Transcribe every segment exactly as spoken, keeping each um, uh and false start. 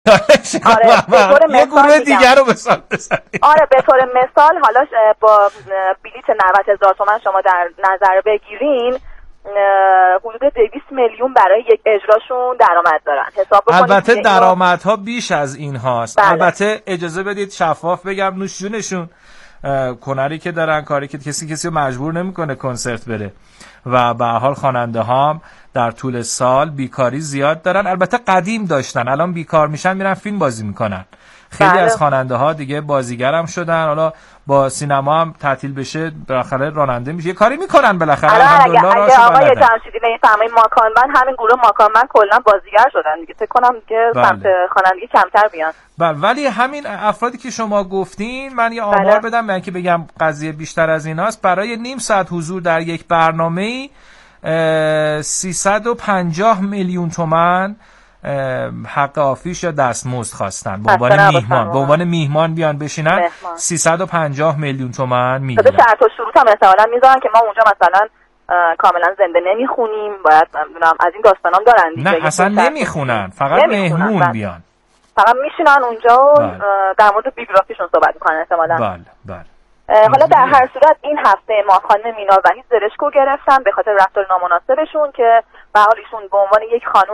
آره به طور یه گروه دیگر رو مثال بزنید. آره به طور مثال حالا با بلیت نود هزار تومان شما در نظر بگیرین حدود دویست میلیون برای یک اجراشون درآمد دارن. حساب بکنید. البته درآمدها بیش از این هاست. بله. البته اجازه بدید شفاف بگم، نوش جونشون، کناری که دارن، کاری که کسی کسی رو مجبور نمیکنه کنسرت بره و به هر حال خواننده ها در طول سال بیکاری زیاد دارن. البته قدیم داشتن، الان بیکار میشن میرن فیلم بازی میکنن. خیلی بله. از خواننده ها دیگه بازیگر هم شدن، حالا با سینما هم تعطیل بشه بالاخره راننده میشه، یه کاری میکنن بالاخره. الحمدلله اگه آقای جمشیدی نمیفهمین ماکان بند، همین گروه ماکان بند کلا بازیگر شدن دیگه، فکر کنم دیگه بله. سمت خوانندگی کمتر بیان. بله ولی همین افرادی که شما گفتین، من یه آمار بله. بدم من که بگم قضیه بیشتر از این هاست. برای نیم ساعت حضور در یک برنامه‌ای سیصد و پنجاه میلیون تومان حق آفیش یا دستمزد خواستن به عنوان میهمان، به عنوان میهمان بیان بشینن. سیصد و پنجاه میلیون تومان میگیرن. شرط و شروط هم مثلا میذارن که ما اونجا مثلا کاملا زنده نمیخونیم، باید نمیدونم از این داستانام دارن دیگه. نه اصلا نمیخونن، فقط مهمون بیان، فقط میشینن اونجا و بله. در مورد بیوگرافیشون صحبت میکنن احتمالاً. بله بله. حالا در هر صورت این هفته ما خانم مینا وحید زرشکو گرفتن به خاطر رفتار نامناسبشون که به حال ایشون به عنوان یک خانم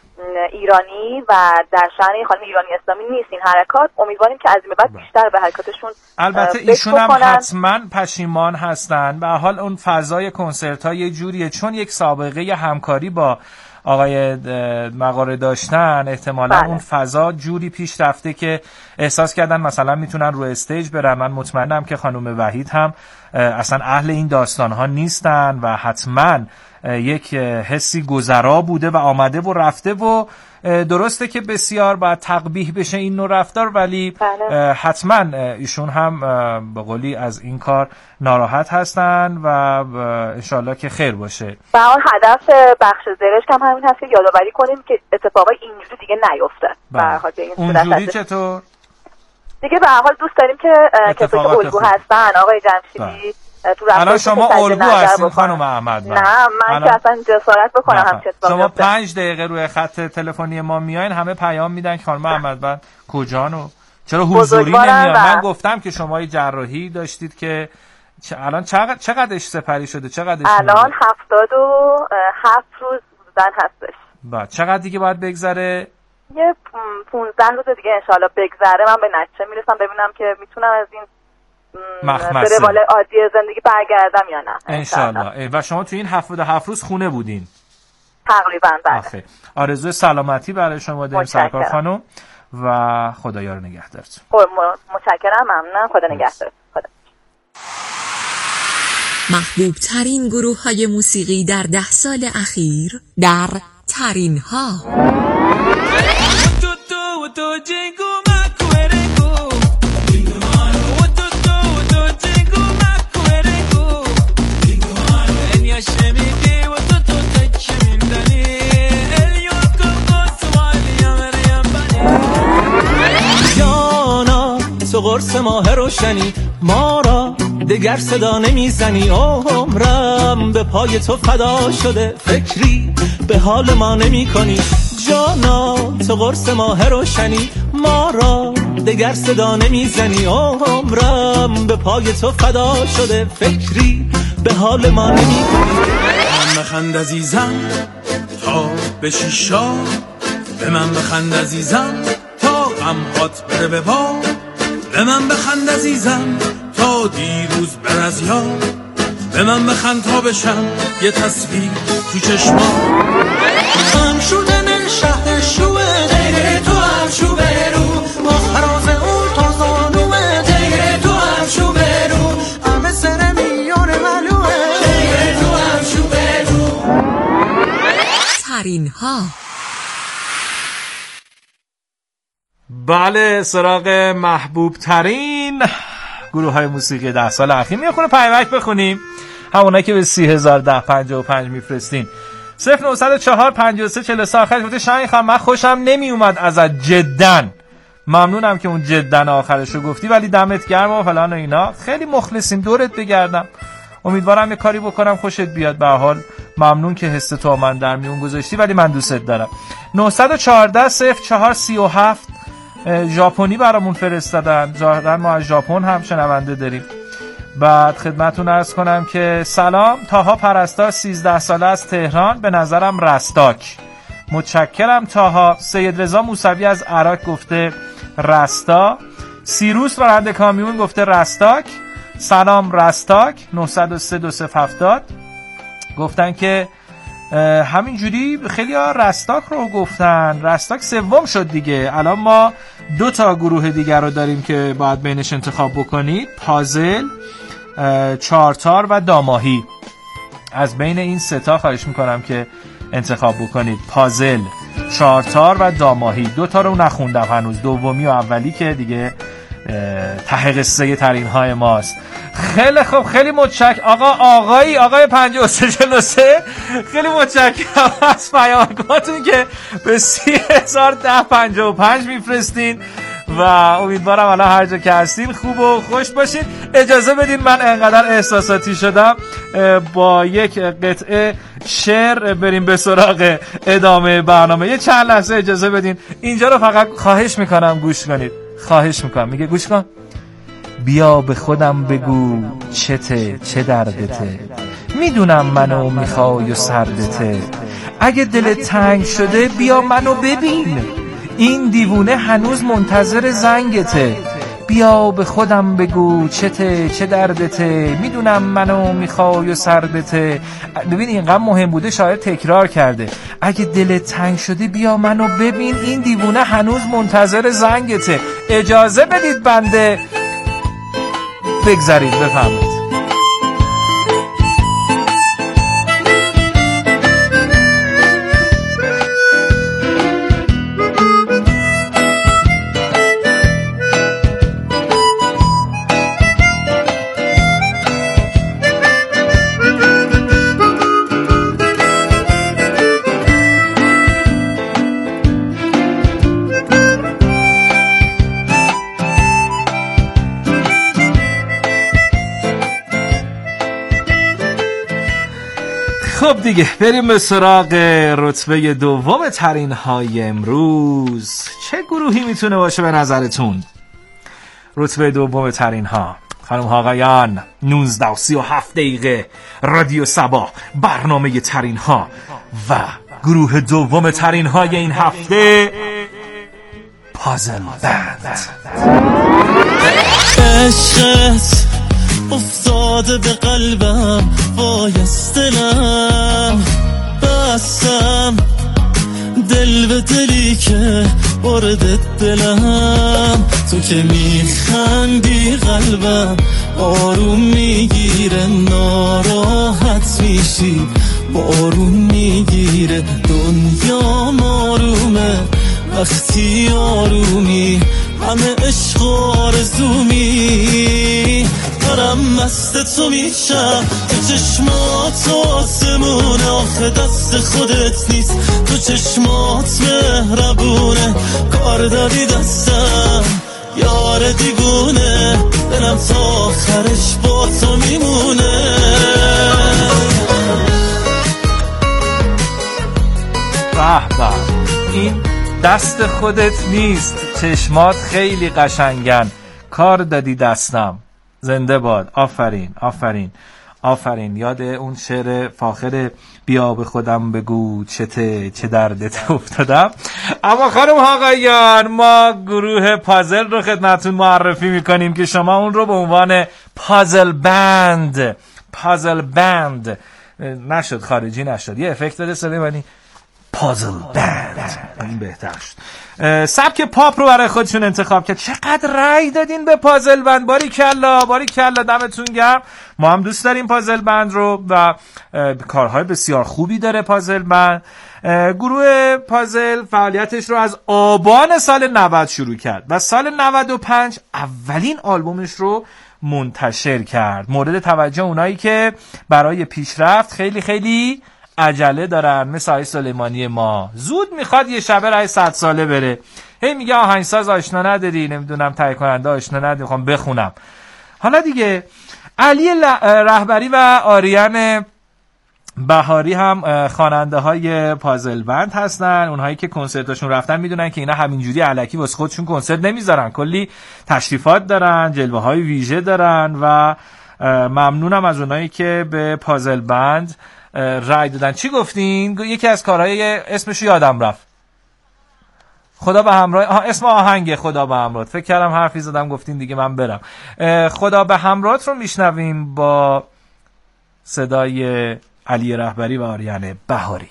ایرانی و در شأن خانم ایرانی اسلامی نیست این حرکات. امیدواریم که از این به بعد بیشتر به حرکاتشون البته ایشون هم حتما پشیمان هستن. به حال اون فضای کنسرت ها یه جوریه، چون یک سابقه همکاری با آقای مغاره داشتن، احتمالاً بله. اون فضا جوری پیش رفته که احساس کردن مثلا میتونن رو استیج برن. من مطمئنم که خانم وحید هم اصلا اهل این داستان ها نیستن و حتما یک حسی گذرا بوده و آمده و رفته و درسته که بسیار باید تقبیح بشه این نوع رفتار، ولی بله. حتما ایشون هم به قولی از این کار ناراحت هستن و انشالله که خیر باشه. به حال هدف بخش زرشک هم همین هست که یادآوری کنیم که اتفاقای اینجوری دیگه نیفته. به هر حال این اونجوری چطور؟ دیگه به هر حال دوست داریم که کسایی که الگو هستن آقای جمشیدی تو الان شما الگو هستین خانم احمد؟ نه من که اصلا جسارت بکنم هم چه اتفاقی شما پنج دقیقه روی خط تلفنی ما میاین همه پیام میدن که خانم احمد بعد کجان و چرا حضوری نمیاد. من گفتم که شما یه جراحی داشتید که الان چقدر چقدرش سپری شده؟ چقدرش الان هفتاد و هفت روز زن هستش. بعد چقدر دیگه باید بگذره؟ یه پونزده روز دیگه انشالله بگذره من به نتیجه میرسم ببینم که میتونم از این مخمسه به روال عادی زندگی برگردم یا نه انشالله. و شما تو این هفتاد و هفت روز خونه بودین؟ تقریبا بله. آرزوی سلامتی برای شما داریم سرکار خانم و خدایا رو نگهدارتون. متشکرم، ممنونم، خدا نگهدار. خدا. محبوب ترین گروه های موسیقی در ده سال اخیر در ترین ها. تو قرص ماه روشنی ما را دگر صدا نمیزنی، عمرم به پای تو فدا شده، فکری به حال ما نمی کنی. جانا تو قرص ماه روشنی ما را دگر صدا نمیزنی، عمرم به پای تو فدا شده، فکری به حال ما نمی کنی. من بخند عزیزم تا به شیشا، به من بخند عزیزم تا غمهات بره به با، به من بخند عزیزم تا دیروز بر از یاد، به من بخند تا بشم یه تصویر تو چشما. من شدن شهر شوه غیر تو هم شو برو، ما فراز اون تا زانوه غیر تو هم شو برو، همه سر میان ملوه غیر تو هم شو برو. ترین ها. بله سراغ محبوب ترین گروه های موسیقی ده سال اخیر میخونه پیامک بخونیم، همونایی که به سی هزار ده پنجاه و پنج میفرستین. صفر نه چهار پنجاه و سه چهل و سه آخرش بوده. شاین خانم من خوشم نمی اومد ازت جدن، ممنونم که اون جدن آخرشو گفتی ولی دمت گرم و فلان و اینا، خیلی مخلصیم دورت بگردم، امیدوارم یه کاری بکنم خوشت بیاد. به حال ممنون که حس تو من در میون گذاشتی ولی من دوست دارم. نه یک چهار صفر چهار سه هفت ژاپنی برامون فرستادن. ظاهرا ما از ژاپن هم شنونده داریم. بعد خدمتتون عرض کنم که سلام، تاها پرستار، سیزده ساله از تهران، به نظرم رستاک. متشکرم تاها. سید رضا موسوی از عراق گفته رستا. سیروس راننده کامیون گفته رستاک. سلام رستاک. نه صفر سه دو صفر هفتاد گفتن که همینجوری خیلی ها رستاک رو گفتن. رستاک سوم شد دیگه. الان ما دو تا گروه دیگر رو داریم که باید بینش انتخاب بکنید، پازل، چارتار و داماهی. از بین این سه تا خواهش میکنم که انتخاب بکنید، پازل، چارتار و داماهی. دو تا رو نخوندم هنوز، دومی و اولی که دیگه ته قصه ترین های ماست. خیلی خوب، خیلی متشکرم آقا آقایی آقای پنجاه و سه چهل و سه، خیلی متشکرم از پیامکاتون که به سی هزار ده پنجاه و پنج میفرستین و امیدوارم الان هر جا که هستین خوب و خوش باشین. اجازه بدین من انقدر احساساتی شدم با یک قطعه شعر بریم به سراغ ادامه برنامه. یه چند لحظه اجازه بدین، اینجا رو فقط خواهش میکنم گوش کنید، خواهش میکنم. میگه گوش کن. بیا به خودم بگو چته، چه دردته، میدونم منو میخوای و سردته، اگه دلت تنگ شده بیا منو ببین، این دیوونه هنوز منتظر زنگته، بیا به خودم بگو چته، چه دردته، میدونم منو میخوای و سردته. ببین اینقدر مهم بوده شاعر تکرار کرده، اگه دلت تنگ شده بیا منو ببین، این دیوونه هنوز منتظر زنگته. اجازه بدید بنده بگذارید، بفهمید. خب دیگه بریم به سراغ رتبه دوم ترین های امروز. چه گروهی میتونه باشه به نظرتون؟ رتبه دوم ترین ها، خانم ها آقایان، نوزده و سی و هفت دقیقه رادیو صبا، برنامه ترین ها و گروه دوم ترین های این هفته، پازل بند. عشقت افتاده به قلبم، وایستلم بستم دل به دلی که وارد دلم، تو که میخندی قلبم آروم میگیره، ناراحت میشی بارون میگیره، دنیا آرومه وقتی آرومی، همه عشق آرزومی، دارم مست تو میشم، تو چشمات آسمونه، آخه دست خودت نیست، تو چشمات مهربونه، کار دادی دستم یار دیوونه، دلم تا آخرش با تو میمونه. به به، این دست خودت نیست، چشمات خیلی قشنگن، کار دادی دستم. زنده باد. آفرین آفرین آفرین. یاد اون شعر فاخر بیا به خودم بگو چته، چه دردت افتادم. اما خانم آقایان، ما گروه پازل رو خدمتتون معرفی میکنیم که شما اون رو به عنوان پازل بند، پازل بند نشد، خارجی نشد، یه افکت بده سلیمانی، پازل بند، این بهتر شد. سبک پاپ رو برای خودشون انتخاب کرد. چقدر رأی دادین به پازل بند، باری کلا باری کلا، دمتون گرم. ما هم دوست داریم پازل بند رو و کارهای بسیار خوبی داره پازل بند. گروه پازل فعالیتش رو از آبان سال نود شروع کرد و سال نود و پنج اولین آلبومش رو منتشر کرد. مورد توجه اونایی که برای پیشرفت خیلی خیلی عجله دارن، مثل آقای سلیمانی ما زود میخواد یه شبه رای صد ساله بره، هی میگه آهنگساز آشنا نداری، نمیدونم تهیه کننده آشنا نداری، میخوام بخونم. حالا دیگه علی رهبری و آریان بهاری هم خواننده های پازل بند هستن. اونهایی که کنسرتاشون رفتن میدونن که اینا همینجوری الکی واسه خودشون کنسرت نمیذارن، کلی تشریفات دارن، جلوه های ویژه دارن و ممنونم از اونایی که به پازل بند رای دادن. چی گفتین؟ یکی از کارهای اسمشو یادم رفت. خدا به همراه، آها اسم آهنگ خدا به همراه. فکر کردم حرفی زدم گفتین دیگه من برم. خدا به همراهت رو میشنویم با صدای علی رهبری و آریان بهاری.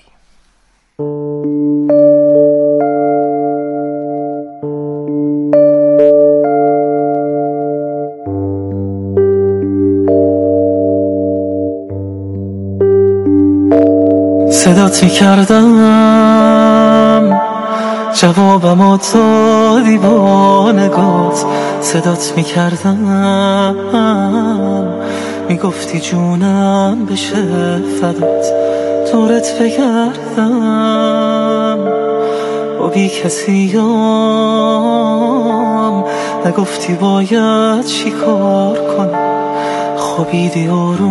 صدات میکردم جوابم دادی با نگات، صدات میکردم میگفتی جونم بشه فدات، دورت بگردم با بی کسیم، نگفتی باید چی کار کنم، خوابیدی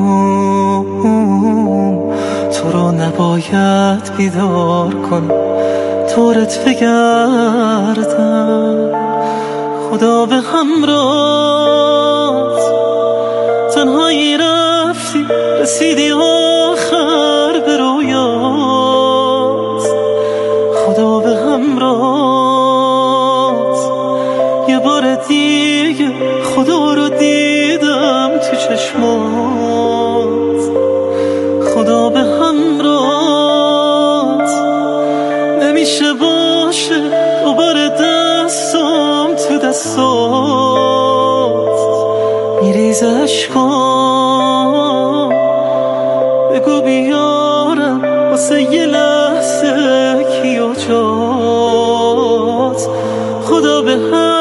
آروم تو رو نباید بیدار کنم، دورت بگردم خدا به همراهت، تنهایی رفتی رسیدی آخر به رویات، خدا به همراهت، یه بار دیگه خدا رو دیدم تو چشمات، خدا به همراهت، نمیشه باشه دوباره دستم تو دستات، میریز عشقام بگو بیارم واسه یه لحظه کیا جات، خدا به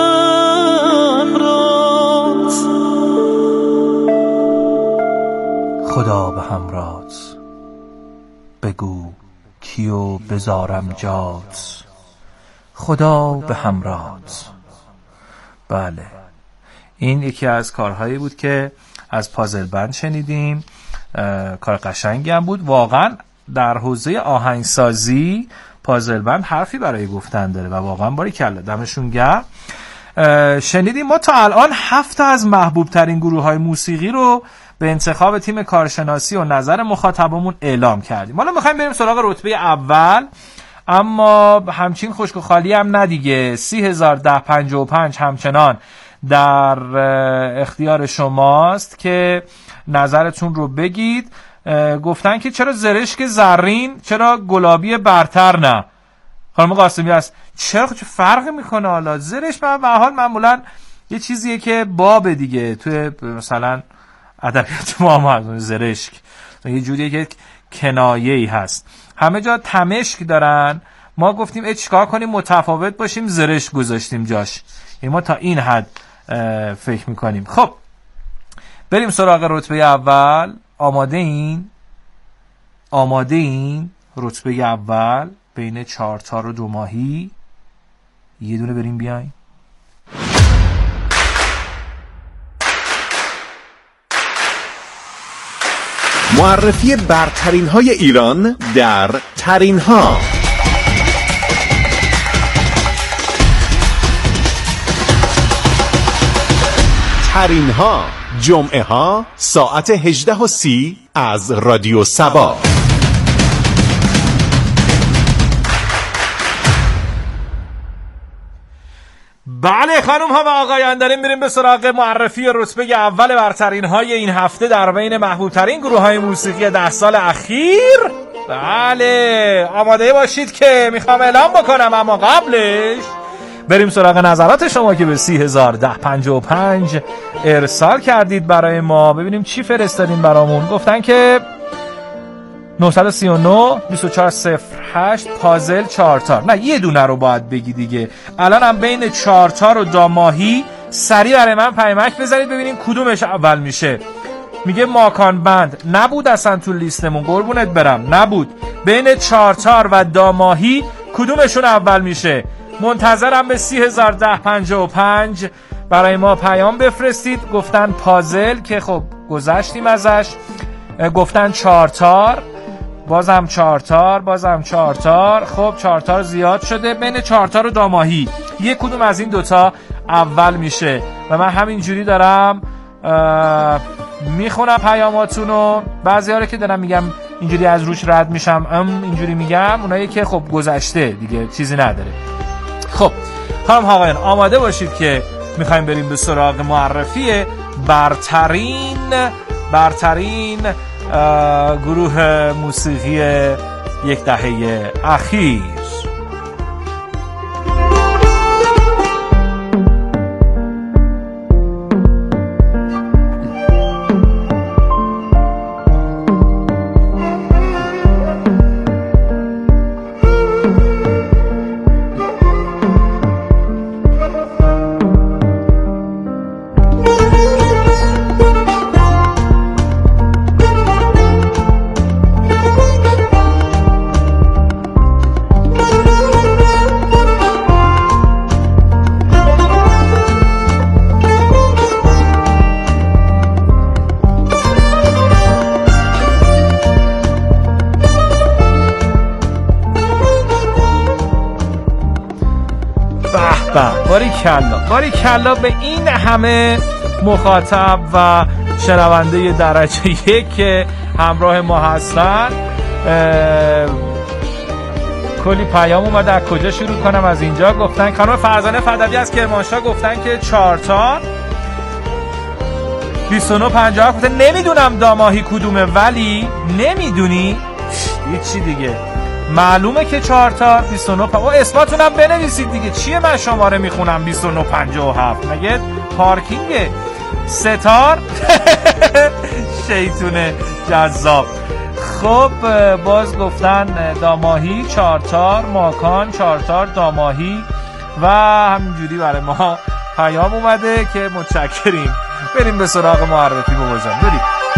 همراهت، خدا به همراهت، بگو کیو بذارم جات، خدا به همراهت. بله، این یکی از کارهایی بود که از پازل بند شنیدیم. کار قشنگی هم بود واقعا. در حوزه آهنگسازی پازل بند حرفی برای گفتن داره و واقعا باریکلا، دمشون گرم. شنیدیم ما تا الان هفت تا از محبوب ترین گروه های موسیقی رو به انتخاب تیم کارشناسی و نظر مخاطبمون اعلام کردیم. حالا میخوایم بریم سراغ رتبه اول، اما همچین خشک و خالی هم نه دیگه. سی هزار ده پنجاه و پنج همچنان در اختیار شماست که نظرتون رو بگید. گفتن که چرا زرشک زرین، چرا گلابی برتر نه؟ خانم قاسمی هست چرا چه فرقی میکنه؟ حالا زرش به حال معمولا یه چیزیه که باب دیگه توی مثلا ادبیات ما هم زرشک یه جوریه که کنایه‌ای هست. همه جا تمشک دارن، ما گفتیم ای چیکار کنیم متفاوت باشیم، زرشک گذاشتیم جاش. یعنی ما تا این حد فکر میکنیم. خب بریم سراغ رتبه اول. آماده این؟ آماده این؟ رتبه اول بین چهار تا رو دو ماهی یه دونه بریم بیایم. معرفی برترین های ایران در ترین ها. ترین ها جمعه ها ساعت هجده و سی از رادیو سبا. بله خانم ها و آقایان، داریم میریم به سراغ معرفی رتبه اول برترین های این هفته در بین محبوب ترین گروه های موسیقی ده سال اخیر. بله آماده باشید که میخوام اعلام بکنم، اما قبلش بریم سراغ نظرات شما که به سی هزار ده پنجاه و پنج ارسال کردید برای ما. ببینیم چی فرستادین برامون. گفتن که نه سه نه دو چهار صفر هشت پازل چهار تار. نه یه دونه رو باید بگی دیگه. الان هم بین چهار تار و داماهی سریع برای من پیمک بذارید ببینیم کدومش اول میشه. میگه ماکان بند نبود اصلا تو لیستمون، قربونت برم نبود. بین چهار تار و داماهی کدومشون اول میشه؟ منتظرم به سی هزار ده پنجاه و پنج برای ما پیام بفرستید. گفتن پازل که خب گذشتیم ازش، گفتن چهار تار بازم چارتار، بازم چارتار. خب چارتار زیاد شده. بین چارتار و داماهی یک کدوم از این دوتا اول میشه و من همینجوری دارم میخونم پیاماتونو. بعضی ها رو که دارم میگم اینجوری از روش رد میشم ام اینجوری میگم، اونایی که خب گذشته دیگه چیزی نداره. خب خانم آقایان آماده باشید که میخوایم بریم به سراغ معرفی برترین برترین گروه موسیقی یک دهه اخیر. باری کلا باری کلا به این همه مخاطب و شنونده درجه یک که همراه ما هستن. کلی پیام اومده. از کجا شروع کنم؟ از اینجا گفتن خانم فرزانه فدوی از کرمانشاه گفتن که چارتار بیست و نه پنجاه گفتن نمیدونم داماهی کدومه ولی نمیدونی هیچی دیگه معلومه که چارتار بیست و نه پا... و اسماتونم بنویسید دیگه. چیه من شماره میخونم بیست و نه پنجاه و هفت مگه پارکینگه؟ ستار شیطونه جذاب. خب باز گفتن داماهی چارتار، ماکان چارتار داماهی و همینجوری برای ما پیام اومده که متشکریم. بریم به سراغ معرفی بابا جان. بریم.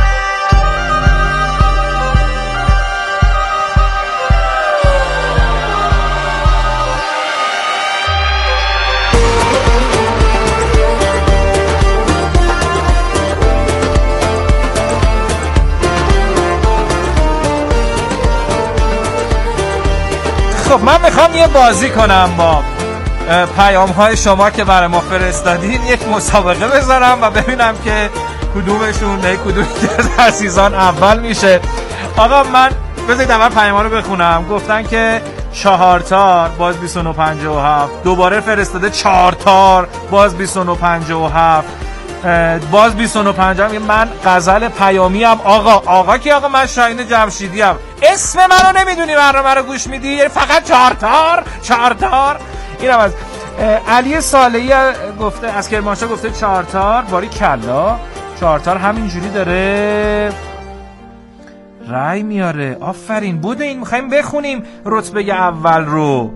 خب من میخوام یه بازی کنم با پیام های شما که برای ما فرستادین، یک مسابقه بذارم و ببینم که کدومشون نه کدوم از عزیزان اول میشه. آقا من بذارید اول پیام ها رو بخونم. گفتن که چهارتار باز بیست و نه پنجاه و هفت، دوباره فرستاده چهارتار باز بیست و نه پنجاه و هفت، باز بیست و نه پنجاه. من غزل پیامی هم آقا آقا کی آقا؟ من شاهین جمشیدی هم. اسم منو نمیدونی برنامه رو گوش میدی؟ یعنی فقط چهارتار چهارتار. اینم از علی صالحی گفته از کرمانشاه گفته چهارتار. باری کلا چهارتار همینجوری داره رای میاره. آفرین. بوده این میخوایم بخونیم رتبه اول رو.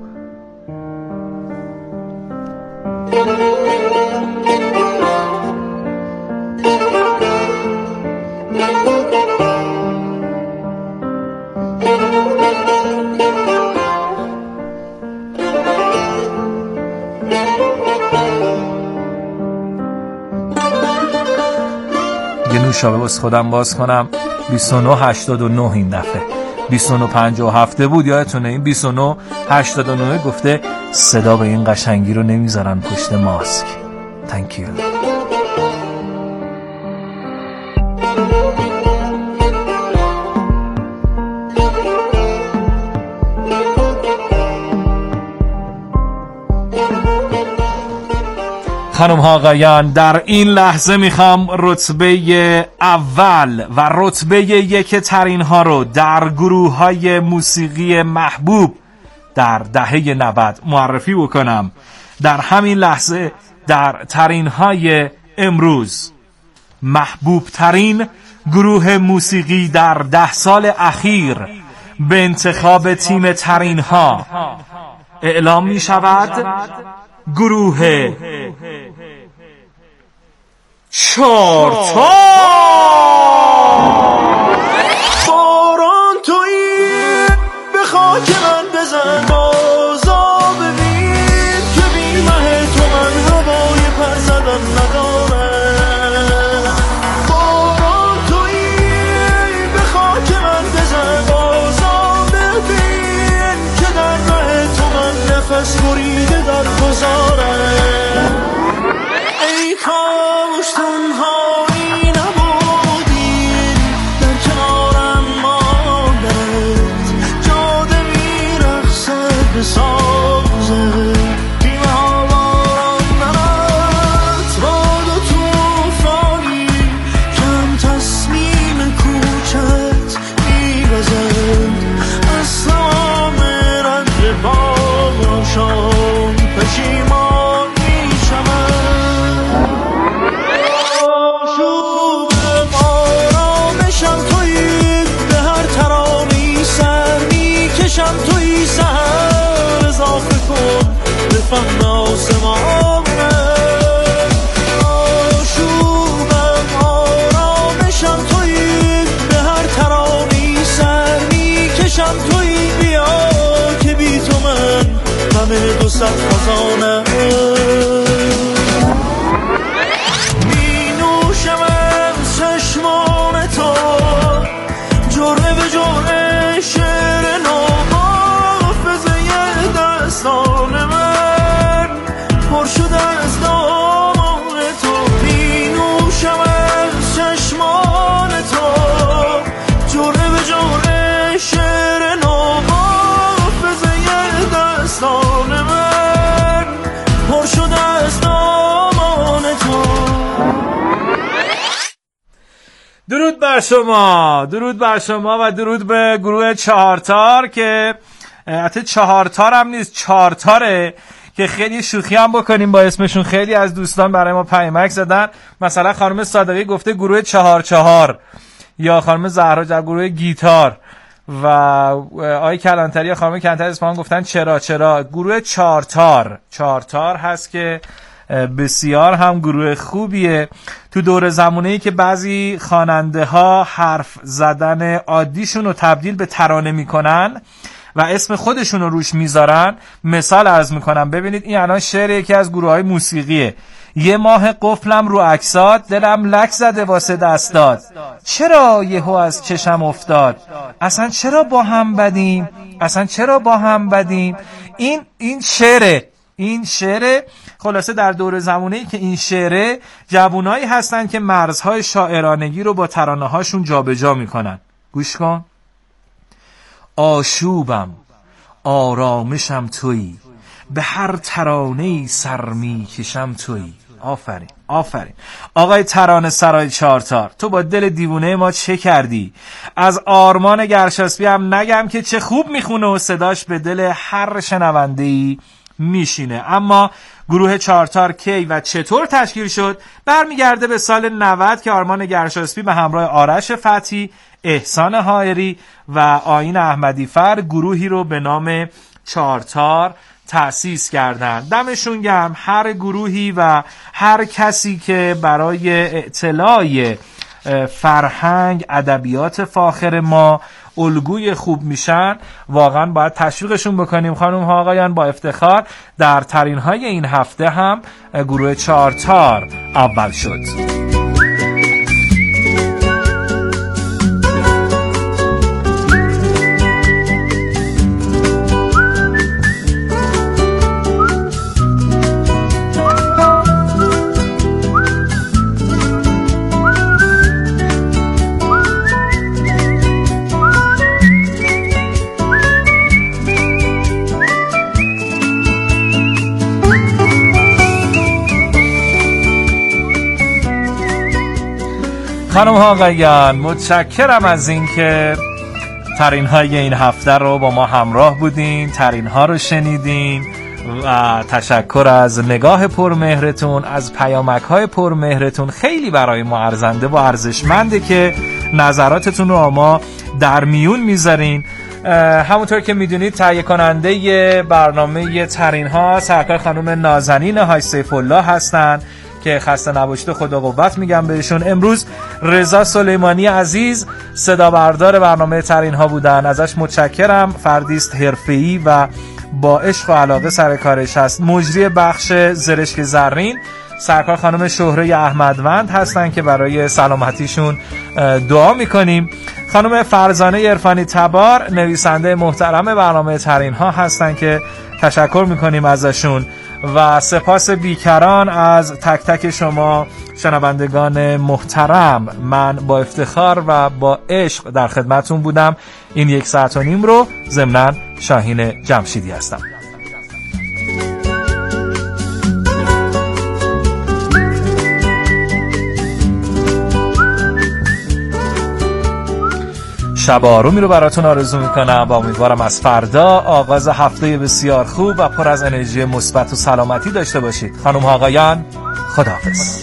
یه نوشابه باز خودم باز کنم. بیست و نه هشتاد و نه این دفعه بیست و نه پنجاه و هفت بود یادتونه. این بیست و نه هشتاد و نه گفته صدا به این قشنگی رو نمیذارن پشت ماسک. Thank you. خانم ها آقایان در این لحظه میخوام رتبه اول و رتبه یک ترین ها رو در گروه های موسیقی محبوب در دهه نود معرفی بکنم. در همین لحظه در ترین های امروز محبوب ترین گروه موسیقی در ده سال اخیر به انتخاب تیم ترین ها اعلام می شود گروه چارتار. باران تویی به خاک من بزن، بازا ببین که بی مه تو من هوای پر زدن ندارم. باران تویی به خاک من بزن، بازا درود بر شما، درود بر شما و درود به گروه چهارتار که البته چهارتار هم نیست، چهارتاره که خیلی شوخی هم بکنیم با اسمشون. خیلی از دوستان برای ما پیامک زدن، مثلا خانم صادقی گفته گروه چهار چهار، یا خانم زهرا در گروه گیتار، و آقای کلانتری یا خانم کلانتری اصفهان گفتن چرا چرا. گروه چهارتار چهارتار هست که بسیار هم گروه خوبیه. تو دور زمانه‌ای که بعضی خواننده ها حرف زدن عادیشون رو تبدیل به ترانه میکنن و اسم خودشون رو روش میذارن، مثال عرض میکنم. ببینید این الان شعر یکی از گروه های موسیقیه: یه ماه قفلم رو عکسات، دلم لک زده واسه دستات، چرا یهو از چشم افتاد، اصلا چرا با هم بدیم، اصلا چرا با هم بدیم. این این شعره این شعره خلاصه در دور زمانه‌ای که این شعره، جوانایی هستن که مرزهای شاعرانگی رو با ترانه هاشون جابجا میکنن. گوش کن. آشوبم آرامشم تویی، به هر ترانه‌ای سر میکشم تویی. آفرین آفرین آقای ترانه سرای چهارتار، تو با دل دیوونه ما چه کردی؟ از آرمان گرشاسبی هم نگم که چه خوب میخونه و صداش به دل هر شنونده‌ای میشینه. اما گروه چهارتار کی و چطور تشکیل شد برمیگرده به سال نود که آرمان گرشاسبی به همراه آرش فتحی، احسان حائری و آیین احمدیفر گروهی رو به نام چهارتار تأسیس کردن. دمشون گرم هر گروهی و هر کسی که برای اطلاع فرهنگ ادبیات فاخر ما الگوی خوب میشن، واقعا باید تشویقشون بکنیم. خانم ها آقایان، با افتخار در ترین های این هفته هم گروه چهارتار اول شد. خانم ها آقایان، متشکرم از این که ترین های این هفته رو با ما همراه بودین، ترین ها رو شنیدین و تشکر از نگاه پرمهرتون، از پیامک های پرمهرتون. خیلی برای ما ارزنده و ارزشمنده که نظراتتون رو ما در میون میذارین. همونطور که میدونید تهیه کننده برنامه ترین ها سرکار خانم نازنین حاج سیف الله هستن که خسته نباشید و خدا قوت میگم بهشون. امروز رضا سلیمانی عزیز صدا بردار برنامه ترین ها بودن، ازش متشکرم. فردیست حرفه‌ای و با عشق و علاقه سر کارش هست. مجری بخش زرشک زرین سرکار خانم شهره احمدوند هستن که برای سلامتیشون دعا میکنیم. خانم فرزانه عرفانی تبار نویسنده محترم برنامه ترین ها هستن که تشکر میکنیم ازشون. و سپاس بیکران از تک تک شما شنوندگان محترم. من با افتخار و با عشق در خدمتون بودم این یک ساعت و نیم رو. ضمناً شاهین جمشیدی هستم. شب آرومی رو براتون آرزو میکنم و امیدوارم از فردا آغاز هفته بسیار خوب و پر از انرژی مثبت و سلامتی داشته باشید. خانم ها آقایان، خداحافظ.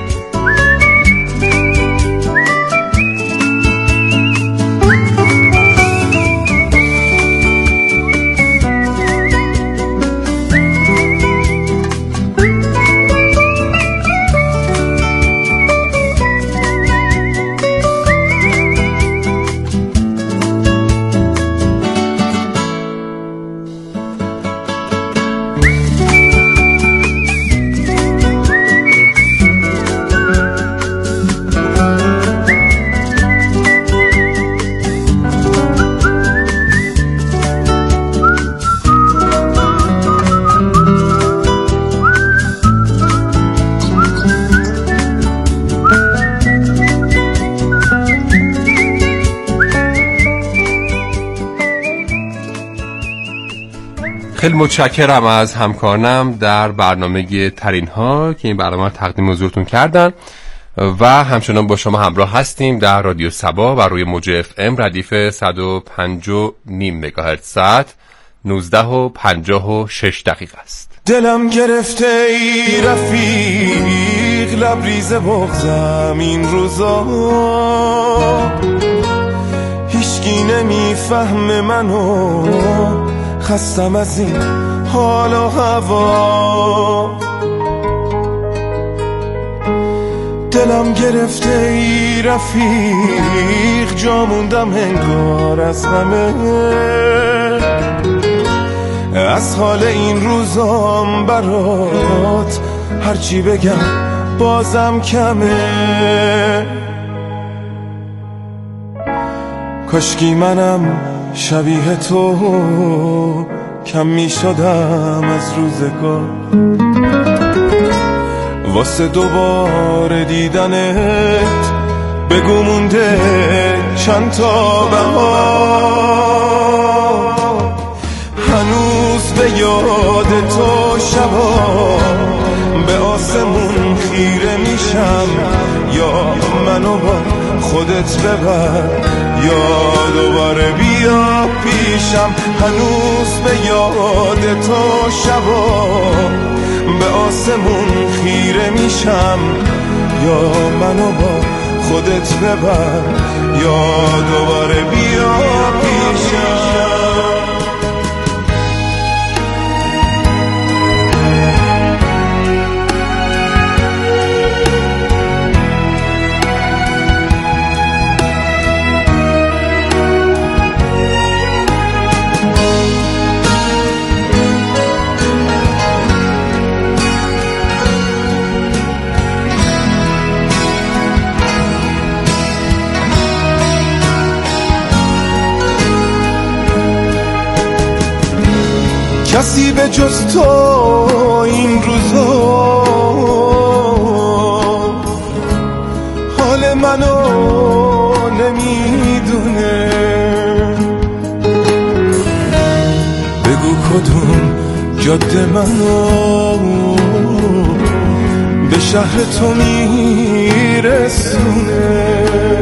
خیلی متشکرم از همکارانم در برنامه ترین ها که این برنامه رو تقدیم حضورتون کردن و همچنان با شما همراه هستیم در رادیو صبا و روی موج اف ام ردیف صد و پنج و نیم مگاهرتز. ساعت نوزده و پنجاه و شش دقیقه است. دلم گرفته ای رفیق لبریز بغضم این روزا، هیچکی نمیفهمه منو، خستم از این حال و هوا. دلم گرفته ای رفیق جا موندم انگار از همه، از حال این روزام برات هرچی بگم بازم کمه. کاشکی منم شبیه تو کم می شدم از روزگار، واسه دوباره دیدنت بگو مونده چند تا بهار. هنوز به یاد تو شبا به آسمون خیره میشم، یا منو با خودت ببر یا دوباره بیا پیشم. هنوز به یاد تو شبا به آسمون خیره میشم، یا منو با خودت ببر یا دوباره بیا پیشم. کسی به جز تو این روزا حال منو نمیدونه. بگو کدوم جاده منو به شهر تو میرسونه.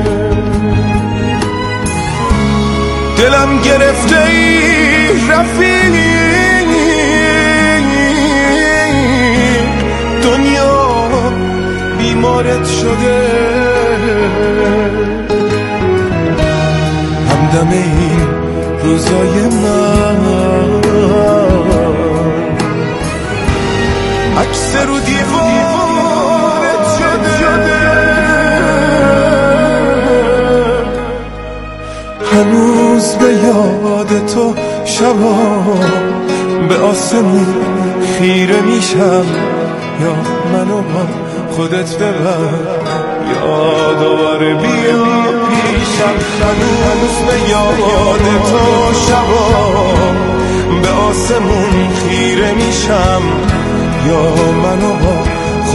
دلم گرفته ای رفیق دنیا بیمارت شده، همدم این روزای من عکس رو دیوارت شده. هنوز به یاد تو شبا به آسمون خیره میشم، یا منو با خودت ببر یا دوباره بیا پیشم. هنوز به یاد تو شبا به آسمون خیره میشم، یا منو با